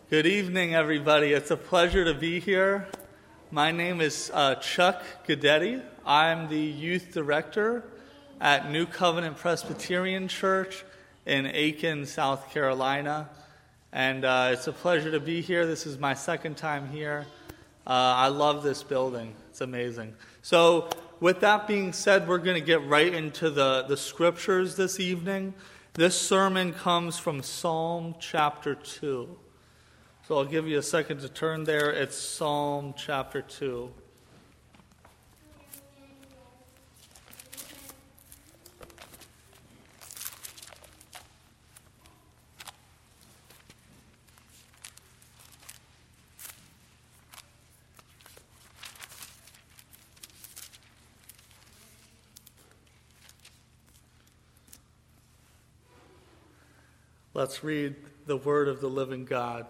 Good evening, everybody. It's a pleasure to be here. My name is Chuck Guidetti. I'm the youth director at New Covenant Presbyterian Church in Aiken, South Carolina. And it's a pleasure to be here. This is my second time here. I love this building. It's amazing. So with that being said, we're going to get right into the scriptures this evening. This sermon comes from Psalm chapter 2. So I'll give you a second to turn there. It's Psalm chapter 2. Let's read the word of the living God.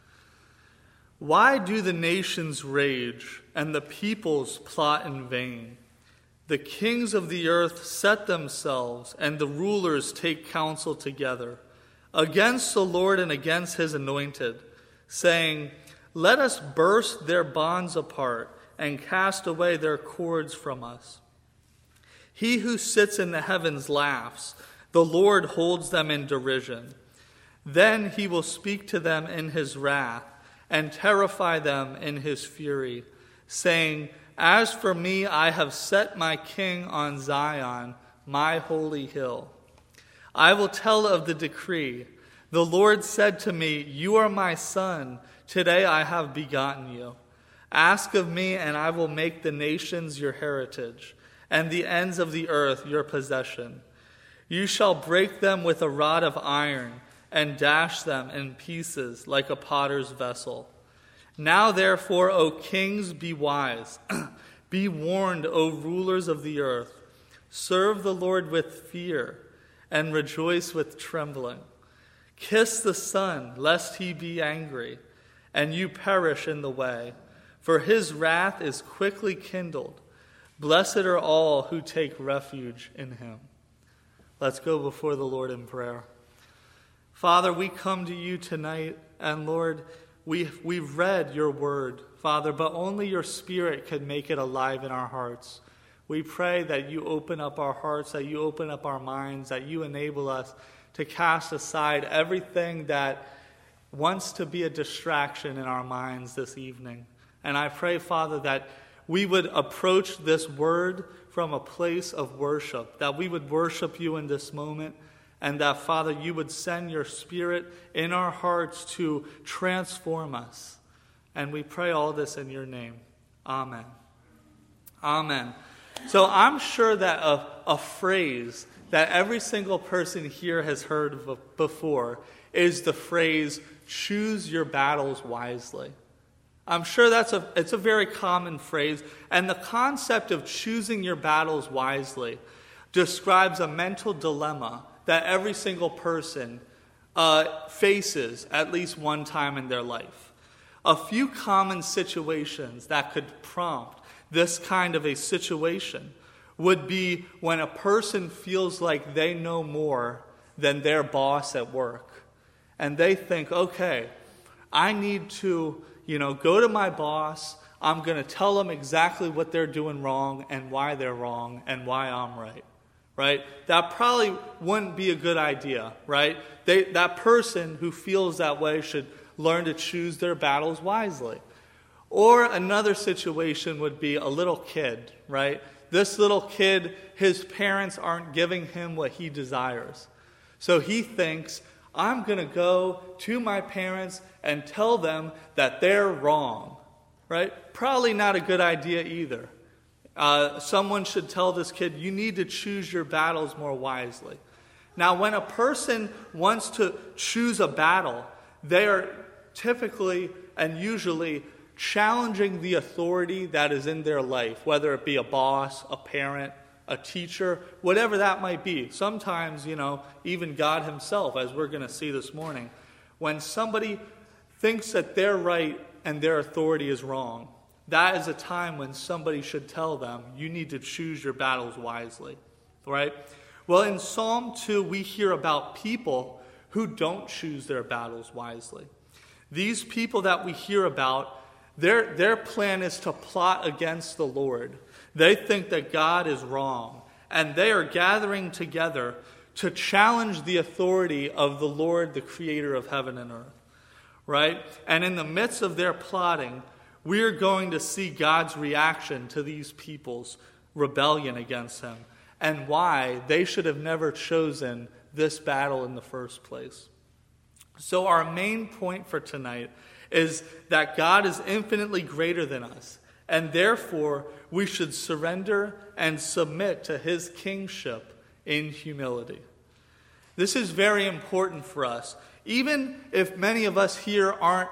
Why do the nations rage and the peoples plot in vain? The kings of the earth set themselves, and the rulers take counsel together against the Lord and against his anointed, saying, "Let us burst their bonds apart and cast away their cords from us." He who sits in the heavens laughs. The Lord holds them in derision. Then he will speak to them in his wrath and terrify them in his fury, saying, "As for me, I have set my king on Zion, my holy hill. I will tell of the decree. The Lord said to me, 'You are my son. Today I have begotten you.' Ask of me, and I will make the nations your heritage, and the ends of the earth your possession. You shall break them with a rod of iron, and dash them in pieces like a potter's vessel. Now therefore, O kings, be wise. Be warned, O rulers of the earth. Serve the Lord with fear, and rejoice with trembling. Kiss the Son, lest he be angry, and you perish in the way. For his wrath is quickly kindled. Blessed are all who take refuge in him." Let's go before the Lord in prayer. Father, we come to you tonight, and Lord, we've read your word, Father, but only your Spirit can make it alive in our hearts. We pray that you open up our hearts, that you open up our minds, that you enable us to cast aside everything that wants to be a distraction in our minds this evening. And I pray, Father, that we would approach this word from a place of worship, that we would worship you in this moment, and that, Father, you would send your Spirit in our hearts to transform us. And we pray all this in your name. Amen. Amen. So I'm sure that a phrase that every single person here has heard before is the phrase, "choose your battles wisely." I'm sure it's a very common phrase. And the concept of choosing your battles wisely describes a mental dilemma that every single person faces at least one time in their life. A few common situations that could prompt this kind of a situation would be when a person feels like they know more than their boss at work. And they think, okay, I need to, go to my boss. I'm going to tell them exactly what they're doing wrong and why they're wrong and why I'm right. Right? That probably wouldn't be a good idea, right? That person who feels that way should learn to choose their battles wisely. Or another situation would be a little kid, right? This little kid, his parents aren't giving him what he desires. So he thinks, I'm going to go to my parents and tell them that they're wrong, right? Probably not a good idea either. Someone should tell this kid, you need to choose your battles more wisely. Now, when a person wants to choose a battle, they are typically and usually challenging the authority that is in their life, whether it be a boss, a parent, a teacher, whatever that might be. Sometimes, even God himself, as we're going to see this morning. When somebody thinks that they're right and their authority is wrong, that is a time when somebody should tell them, you need to choose your battles wisely, right? Well, in Psalm 2, we hear about people who don't choose their battles wisely. These people that we hear about, their plan is to plot against the Lord. They think that God is wrong, and they are gathering together to challenge the authority of the Lord, the creator of heaven and earth. Right? And in the midst of their plotting, we are going to see God's reaction to these people's rebellion against him and why they should have never chosen this battle in the first place. So our main point for tonight is that God is infinitely greater than us, and therefore we should surrender and submit to his kingship in humility. This is very important for us. Even if many of us here aren't,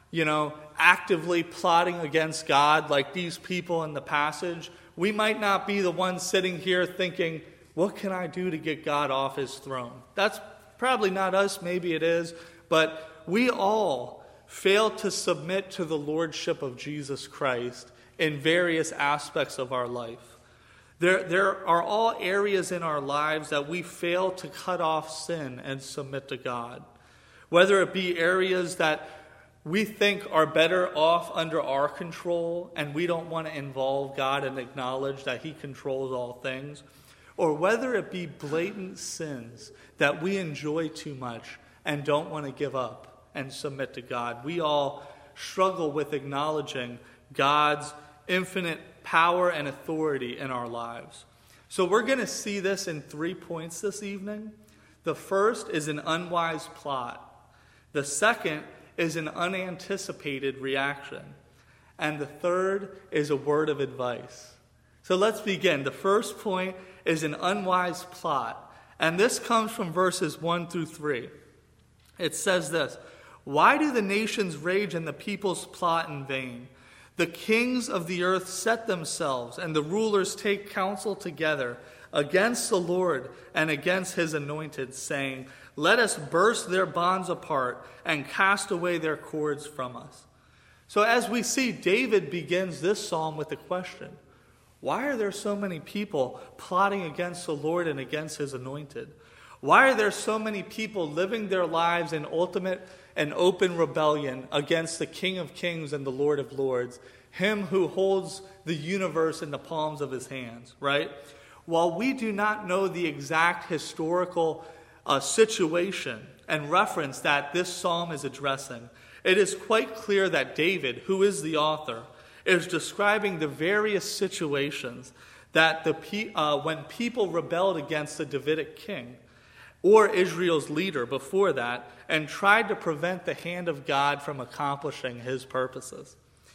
actively plotting against God like these people in the passage, we might not be the ones sitting here thinking, what can I do to get God off his throne? That's probably not us, maybe it is, but we all fail to submit to the lordship of Jesus Christ in various aspects of our life. There are all areas in our lives that we fail to cut off sin and submit to God. Whether it be areas that we think are better off under our control and we don't want to involve God and acknowledge that he controls all things, or whether it be blatant sins that we enjoy too much and don't want to give up and submit to God. We all struggle with acknowledging God's infinite power and authority in our lives. So we're going to see this in 3 points this evening. The first is an unwise plot. The second is an unanticipated reaction. And the third is a word of advice. So let's begin. The first point is an unwise plot. And this comes from verses 1 through 3. It says this: "Why do the nations rage and the peoples plot in vain? The kings of the earth set themselves, and the rulers take counsel together against the Lord and against his anointed, saying, let us burst their bonds apart and cast away their cords from us." So as we see, David begins this psalm with a question. Why are there so many people plotting against the Lord and against his anointed? Why are there so many people living their lives in ultimate and open rebellion against the King of Kings and the Lord of Lords, him who holds the universe in the palms of his hands, right? While we do not know the exact historical situation and reference that this psalm is addressing, it is quite clear that David, who is the author, is describing the various situations that when people rebelled against the Davidic king or Israel's leader before that and tried to prevent the hand of God from accomplishing his purposes.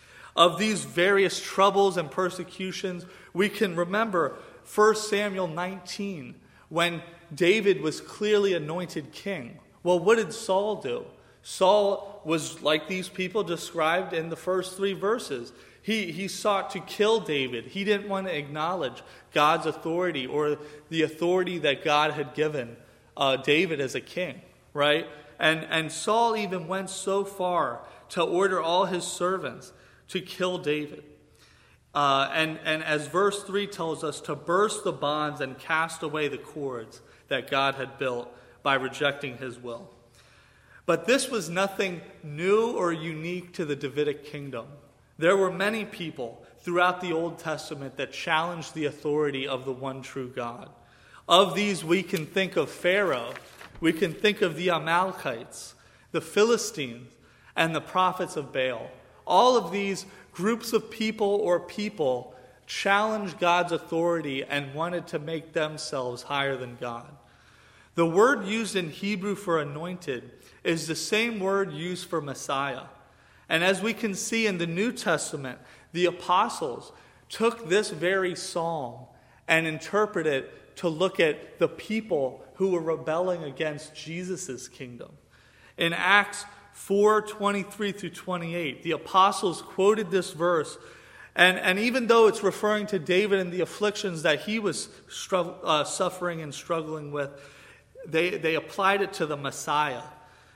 Of these various troubles and persecutions, we can remember 1 Samuel 19, when David was clearly anointed king. Well, what did Saul do? Saul was like these people described in the first 3 verses. He sought to kill David. He didn't want to acknowledge God's authority or the authority that God had given David as a king, right? And Saul even went so far to order all his servants to kill David. And as verse 3 tells us, to burst the bonds and cast away the cords that God had built by rejecting his will. But this was nothing new or unique to the Davidic kingdom. There were many people throughout the Old Testament that challenged the authority of the one true God. Of these, we can think of Pharaoh, we can think of the Amalekites, the Philistines, and the prophets of Baal. All of these groups of people challenged God's authority and wanted to make themselves higher than God. The word used in Hebrew for anointed is the same word used for Messiah. And as we can see in the New Testament, the apostles took this very psalm and interpreted it to look at the people who were rebelling against Jesus' kingdom. In Acts 4:23 through 28, the apostles quoted this verse, and even though it's referring to David and the afflictions that he was suffering and struggling with, they applied it to the Messiah.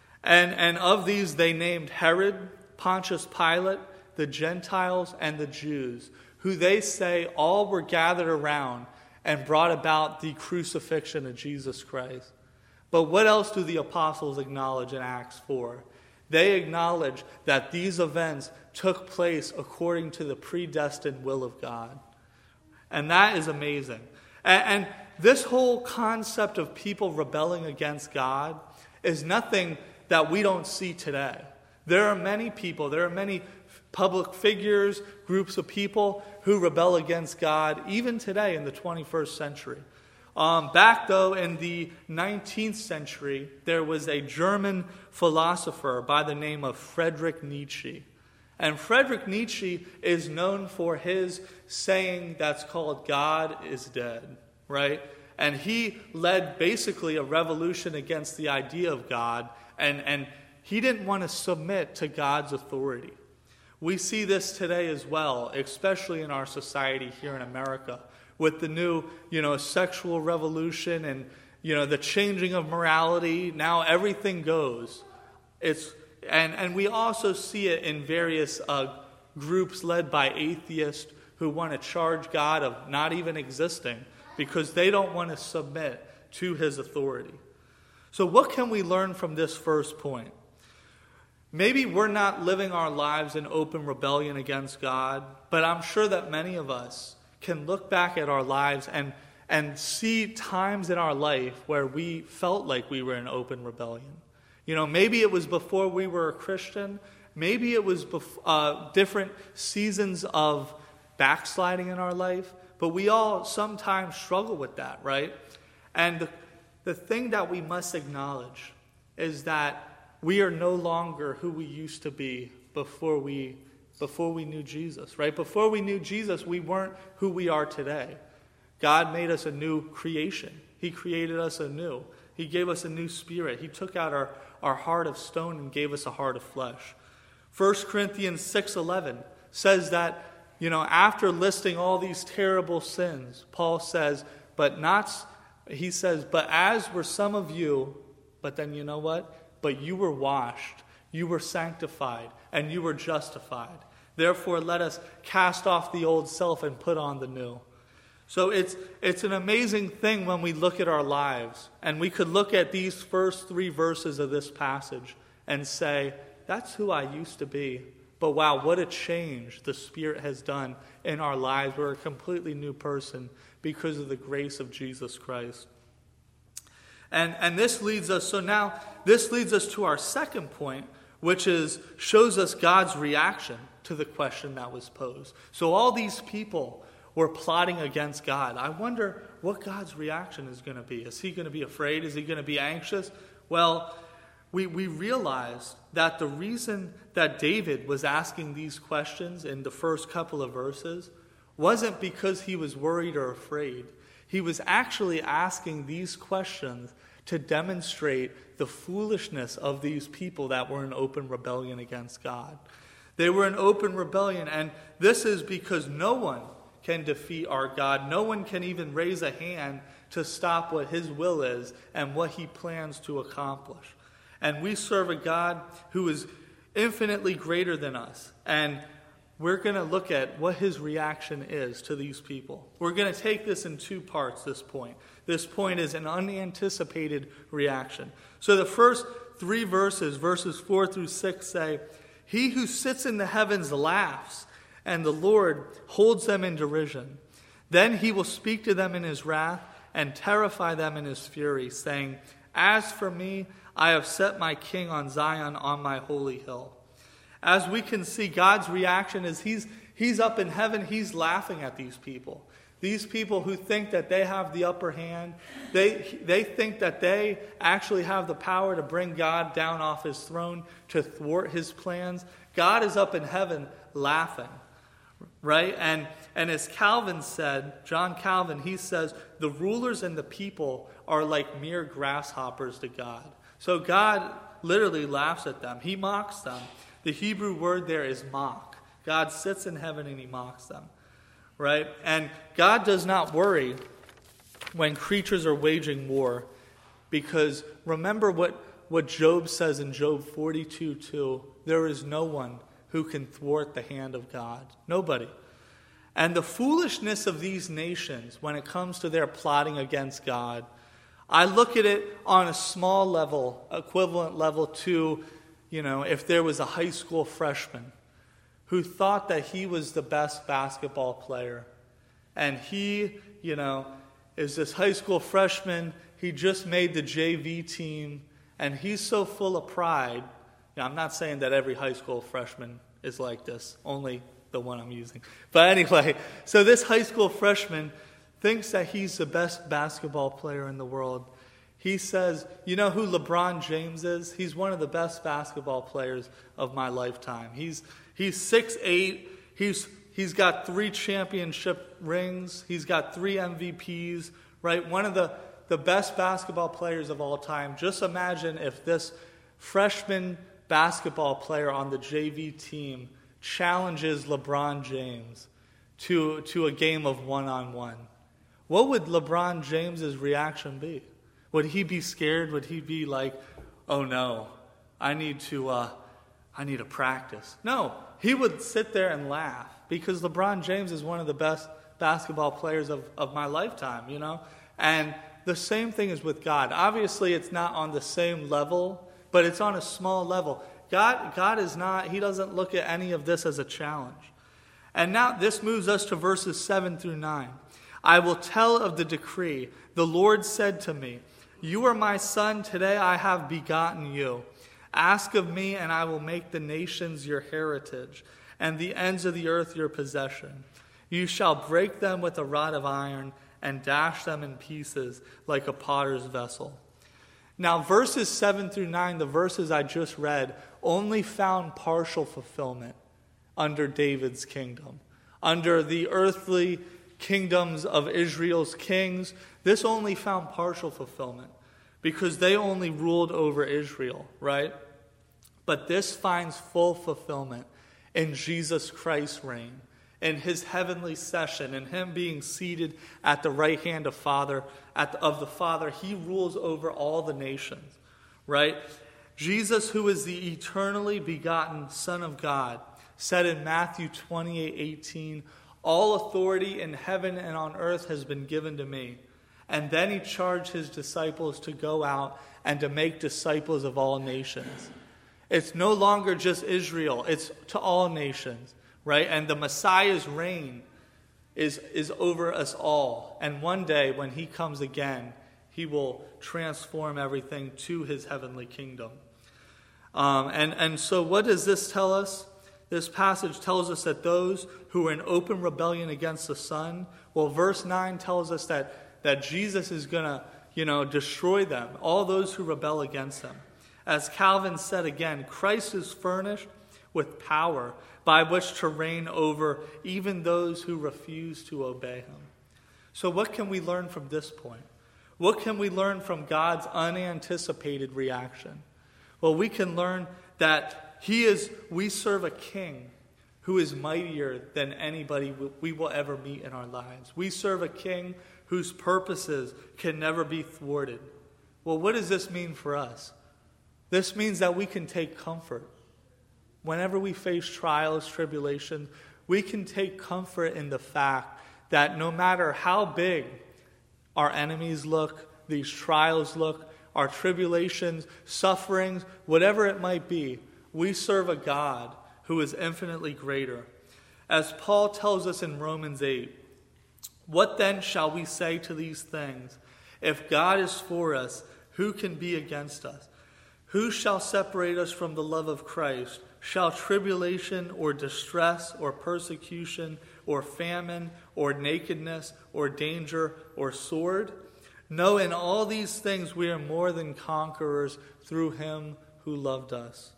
And of these they named Herod, Pontius Pilate, the Gentiles, and the Jews, who they say all were gathered around and brought about the crucifixion of Jesus Christ. But what else do the apostles acknowledge in Acts 4? They acknowledge that these events took place according to the predestined will of God. And that is amazing. And this whole concept of people rebelling against God is nothing that we don't see today. There are many people, there are many public figures, groups of people who rebel against God, even today in the 21st century. Back, though, in the 19th century, there was a German philosopher by the name of Friedrich Nietzsche. And Friedrich Nietzsche is known for his saying that's called God is dead, right? And he led basically a revolution against the idea of God, and he didn't want to submit to God's authority. We see this today as well, especially in our society here in America, with the new, sexual revolution and, the changing of morality. Now everything goes. And we also see it in various groups led by atheists who want to charge God of not even existing because they don't want to submit to his authority. So what can we learn from this first point? Maybe we're not living our lives in open rebellion against God, but I'm sure that many of us can look back at our lives and see times in our life where we felt like we were in open rebellion. Maybe it was before we were a Christian. Maybe it was different seasons of backsliding in our life. But we all sometimes struggle with that, right? And the thing that we must acknowledge is that we are no longer who we used to be before we knew Jesus, right? Before we knew Jesus, we weren't who we are today. God made us a new creation. He created us anew. He gave us a new spirit. He took out our heart of stone and gave us a heart of flesh. 1 Corinthians 6:11 says that, after listing all these terrible sins, Paul says, but as were some of you, but then you know what? But you were washed, you were sanctified, and you were justified. Therefore, let us cast off the old self and put on the new. So it's an amazing thing when we look at our lives, and we could look at these first 3 verses of this passage and say, that's who I used to be. But wow, what a change the Spirit has done in our lives. We're a completely new person because of the grace of Jesus Christ. And this leads us to our second point, which shows us God's reaction to the question that was posed. So all these people were plotting against God. I wonder what God's reaction is going to be. Is he going to be afraid? Is he going to be anxious? Well, we realize that the reason that David was asking these questions in the first couple of verses wasn't because he was worried or afraid. He was actually asking these questions to demonstrate the foolishness of these people that were in open rebellion against God. They were in open rebellion, and this is because no one can defeat our God. No one can even raise a hand to stop what his will is and what he plans to accomplish. And we serve a God who is infinitely greater than us. And we're going to look at what his reaction is to these people. We're going to take this in 2 parts, this point. This point is an unanticipated reaction. So the first 3 verses 4 through 6 say, he who sits in the heavens laughs, and the Lord holds them in derision. Then he will speak to them in his wrath and terrify them in his fury, saying, as for me, I have set my king on Zion on my holy hill. As we can see, God's reaction is he's up in heaven, he's laughing at these people. These people who think that they have the upper hand, they think that they actually have the power to bring God down off his throne, to thwart his plans. God is up in heaven laughing, right? And as Calvin said, John Calvin, he says, the rulers and the people are like mere grasshoppers to God. So God literally laughs at them. He mocks them. The Hebrew word there is mock. God sits in heaven and he mocks them, right? And God does not worry when creatures are waging war, because remember what Job says in Job 42:2, there is no one who can thwart the hand of God. Nobody. And the foolishness of these nations when it comes to their plotting against God, I look at it on a small level, equivalent level to if there was a high school freshman who thought that he was the best basketball player, and he, is this high school freshman, he just made the JV team, and he's so full of pride. I'm not saying that every high school freshman is like this, only the one I'm using. But anyway, so this high school freshman thinks that he's the best basketball player in the world. He says, you know who LeBron James is? He's one of the best basketball players of my lifetime. He's 6'8". He's got 3 championship rings. He's got 3 MVPs, right? One of the best basketball players of all time. Just imagine if this freshman basketball player on the JV team challenges LeBron James to a game of one-on-one. What would LeBron James's reaction be? Would he be scared? Would he be like, oh no, I need to practice? No, he would sit there and laugh because LeBron James is one of the best basketball players of my lifetime, And the same thing is with God. Obviously, it's not on the same level, but it's on a small level. God is not, he doesn't look at any of this as a challenge. And now this moves us to verses 7 through 9. I will tell of the decree. The Lord said to me, you are my son, today I have begotten you. Ask of me, and I will make the nations your heritage, and the ends of the earth your possession. You shall break them with a rod of iron, and dash them in pieces like a potter's vessel. Now, verses 7 through 9, the verses I just read, only found partial fulfillment under David's kingdom. Under the earthly kingdoms of Israel's kings, this only found partial fulfillment because they only ruled over Israel, right? But this finds full fulfillment in Jesus Christ's reign, in his heavenly session, in him being seated at the right hand of the Father. He rules over all the nations, right? Jesus, who is the eternally begotten Son of God, said in Matthew 28:18, all authority in heaven and on earth has been given to me. And then he charged his disciples to go out and to make disciples of all nations. It's no longer just Israel, it's to all nations, right? And the Messiah's reign is over us all. And one day when he comes again, he will transform everything to his heavenly kingdom. And so what does this tell us? This passage tells us that those who are in open rebellion against the Son, well, verse 9 tells us that Jesus is going to, destroy them, all those who rebel against him. As Calvin said again, Christ is furnished with power by which to reign over even those who refuse to obey him. So what can we learn from this point? What can we learn from God's unanticipated reaction? Well, we can learn that we serve a king who is mightier than anybody we will ever meet in our lives. We serve a king whose purposes can never be thwarted. Well, what does this mean for us? This means that we can take comfort. Whenever we face trials, tribulations, we can take comfort in the fact that no matter how big our enemies look, these trials look, our tribulations, sufferings, whatever it might be, we serve a God who is infinitely greater. As Paul tells us in Romans 8, what then shall we say to these things? If God is for us, who can be against us? Who shall separate us from the love of Christ? Shall tribulation or distress or persecution or famine or nakedness or danger or sword? No, in all these things we are more than conquerors through him who loved us.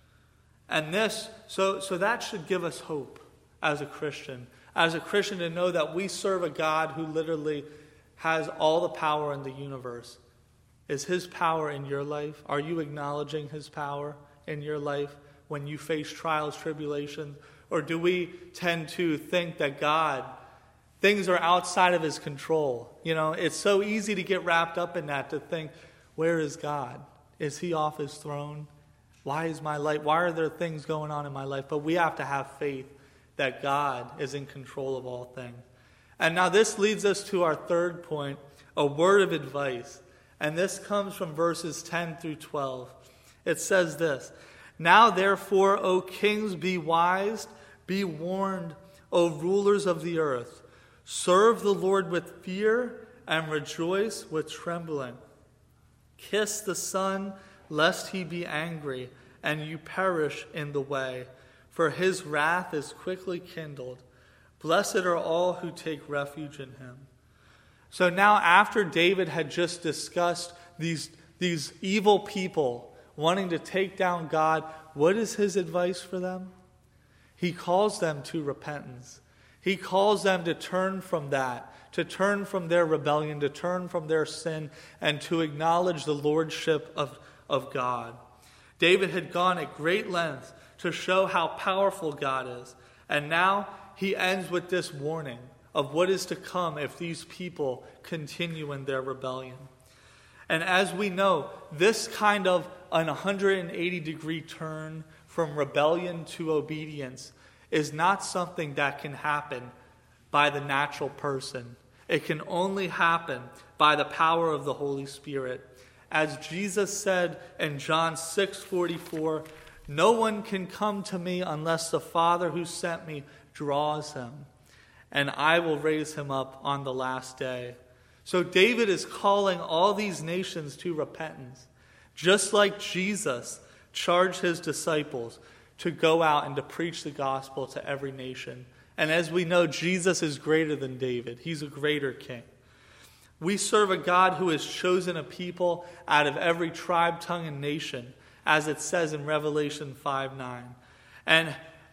And so that should give us hope as a Christian. As a Christian, to know that we serve a God who literally has all the power in the universe. Is his power in your life? Are you acknowledging his power in your life when you face trials, tribulations? Or do we tend to think that things are outside of his control? It's so easy to get wrapped up in that, to think, where is God? Is he off his throne? Why are there things going on in my life? But we have to have faith that God is in control of all things. And now this leads us to our third point, a word of advice. And this comes from verses 10 through 12. It says this, Now therefore, O kings, be wise, be warned, O rulers of the earth. Serve the Lord with fear and rejoice with trembling. Kiss the Son, lest he be angry, and you perish in the way, for his wrath is quickly kindled. Blessed are all who take refuge in him. So now, after David had just discussed these evil people wanting to take down God, what is his advice for them? He calls them to repentance. He calls them to turn from that, to turn from their rebellion, to turn from their sin, and to acknowledge the lordship of God. David had gone at great lengths to show how powerful God is. And now he ends with this warning of what is to come if these people continue in their rebellion. And as we know, this kind of an 180-degree turn from rebellion to obedience is not something that can happen by the natural person. It can only happen by the power of the Holy Spirit. As Jesus said in John 6:44, no one can come to me unless the Father who sent me draws him, and I will raise him up on the last day. So David is calling all these nations to repentance, just like Jesus charged his disciples to go out and to preach the gospel to every nation. And as we know, Jesus is greater than David. He's a greater king. We serve a God who has chosen a people out of every tribe, tongue, and nation, as it says in Revelation 5:9. And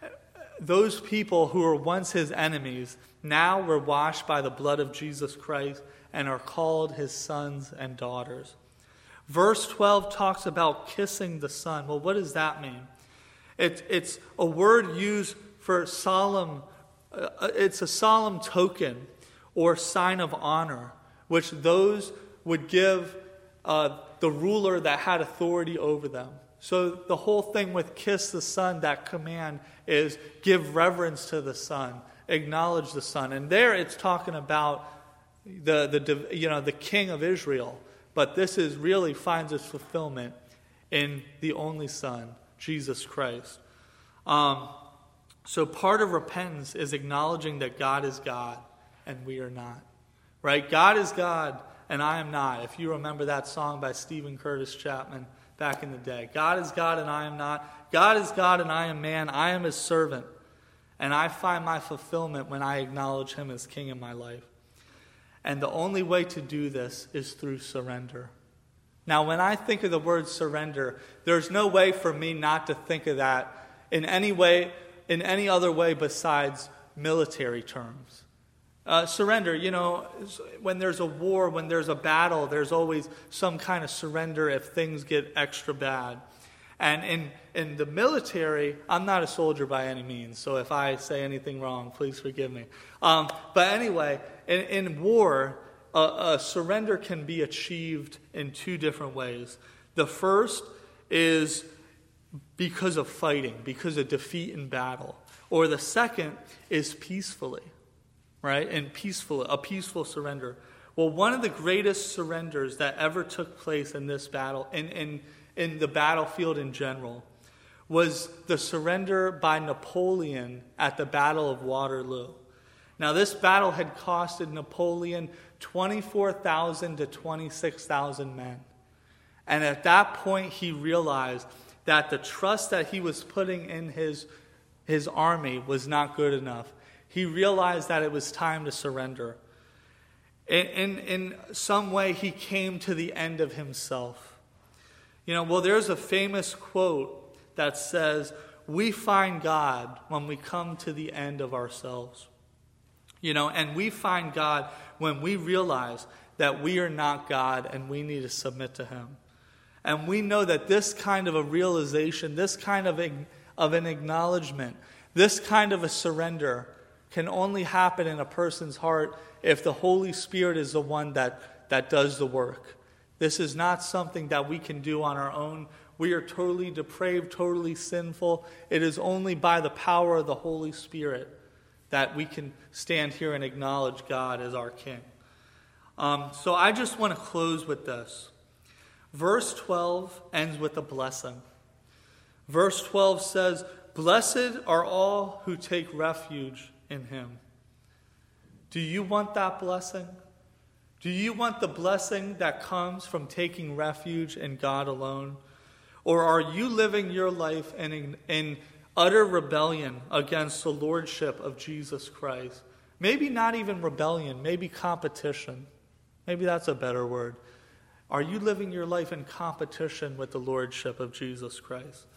those people who were once his enemies now were washed by the blood of Jesus Christ and are called his sons and daughters. Verse 12 talks about kissing the Son. Well, what does that mean? It's a word used for solemn. It's a solemn token or sign of honor, which those would give the ruler that had authority over them. So the whole thing with kiss the Son, that command, is give reverence to the Son, acknowledge the Son. And there it's talking about the King of Israel. But this is really finds its fulfillment in the only Son, Jesus Christ. So part of repentance is acknowledging that God is God and we are not. Right? God is God and I am not. If you remember that song by Stephen Curtis Chapman back in the day. God is God and I am not. God is God and I am man. I am his servant. And I find my fulfillment when I acknowledge him as king in my life. And the only way to do this is through surrender. Now, when I think of the word surrender, there's no way for me not to think of that in any other way besides military terms. Surrender, when there's a war, when there's a battle, there's always some kind of surrender if things get extra bad. And in the military, I'm not a soldier by any means, so if I say anything wrong, please forgive me. But anyway, in war, a surrender can be achieved in two different ways. The first is because of fighting, because of defeat in battle. Or the second is peacefully, right? And a peaceful surrender. Well, one of the greatest surrenders that ever took place in this battle, in the battlefield in general, was the surrender by Napoleon at the Battle of Waterloo. Now, this battle had costed Napoleon 24,000 to 26,000 men. And at that point, he realized that the trust that he was putting in his army was not good enough. He realized that it was time to surrender. In some way, he came to the end of himself. There's a famous quote that says, "We find God when we come to the end of ourselves." And we find God when we realize that we are not God and we need to submit to him. And we know that this kind of a realization, this kind of an acknowledgement, this kind of a surrender can only happen in a person's heart if the Holy Spirit is the one that does the work. This is not something that we can do on our own. We are totally depraved, totally sinful. It is only by the power of the Holy Spirit that we can stand here and acknowledge God as our King. So I just want to close with this. Verse 12 ends with a blessing. Verse 12 says, "Blessed are all who take refuge in him." Do you want that blessing? Do you want the blessing that comes from taking refuge in God alone? Or are you living your life in utter rebellion against the lordship of Jesus Christ? Maybe not even rebellion, maybe competition. Maybe that's a better word. Are you living your life in competition with the lordship of Jesus Christ?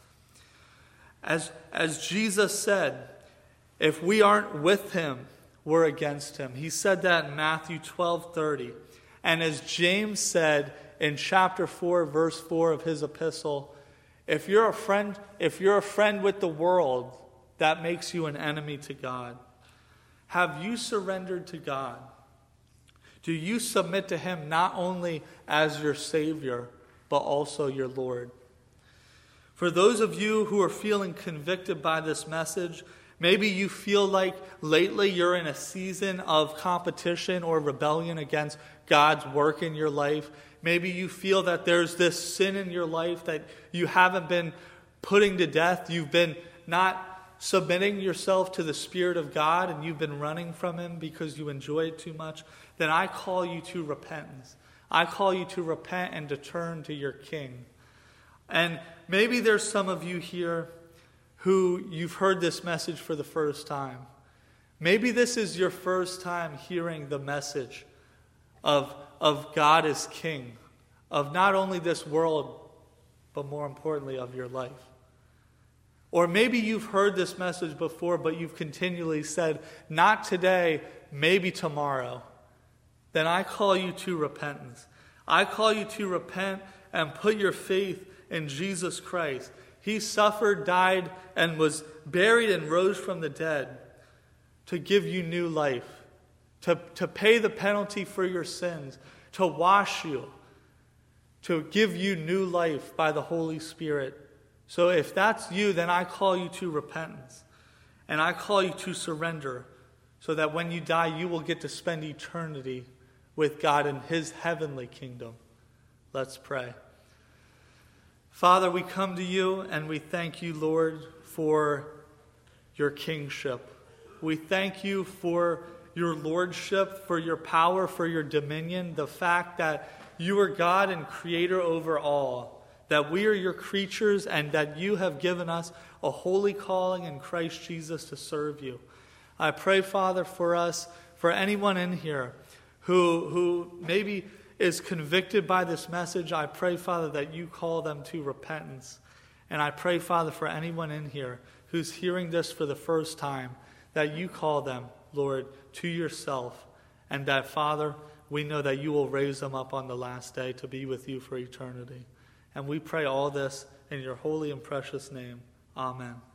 As Jesus said, if we aren't with him, we're against him. He said that in Matthew 12:30. And as James said in chapter 4, verse 4 of his epistle, if you're a friend with the world, that makes you an enemy to God. Have you surrendered to God? Do you submit to him not only as your Savior, but also your Lord? For those of you who are feeling convicted by this message, maybe you feel like lately you're in a season of competition or rebellion against God's work in your life. Maybe you feel that there's this sin in your life that you haven't been putting to death. You've been not submitting yourself to the Spirit of God and you've been running from him because you enjoy it too much. Then I call you to repentance. I call you to repent and to turn to your King. And maybe there's some of you here who you've heard this message for the first time. Maybe this is your first time hearing the message of God as King, of not only this world, but more importantly of your life. Or maybe you've heard this message before, but you've continually said, not today, maybe tomorrow. Then I call you to repentance. I call you to repent and put your faith in Jesus Christ. He suffered, died, and was buried and rose from the dead to give you new life, to pay the penalty for your sins, to wash you, to give you new life by the Holy Spirit. So if that's you, then I call you to repentance. And I call you to surrender so that when you die, you will get to spend eternity with God in his heavenly kingdom. Let's pray. Father, we come to you and we thank you, Lord, for your kingship. We thank you for your lordship, for your power, for your dominion, the fact that you are God and creator over all, that we are your creatures and that you have given us a holy calling in Christ Jesus to serve you. I pray, Father, for us, for anyone in here who maybe is convicted by this message, I pray, Father, that you call them to repentance. And I pray, Father, for anyone in here who's hearing this for the first time, that you call them, Lord, to yourself. And that, Father, we know that you will raise them up on the last day to be with you for eternity. And we pray all this in your holy and precious name. Amen.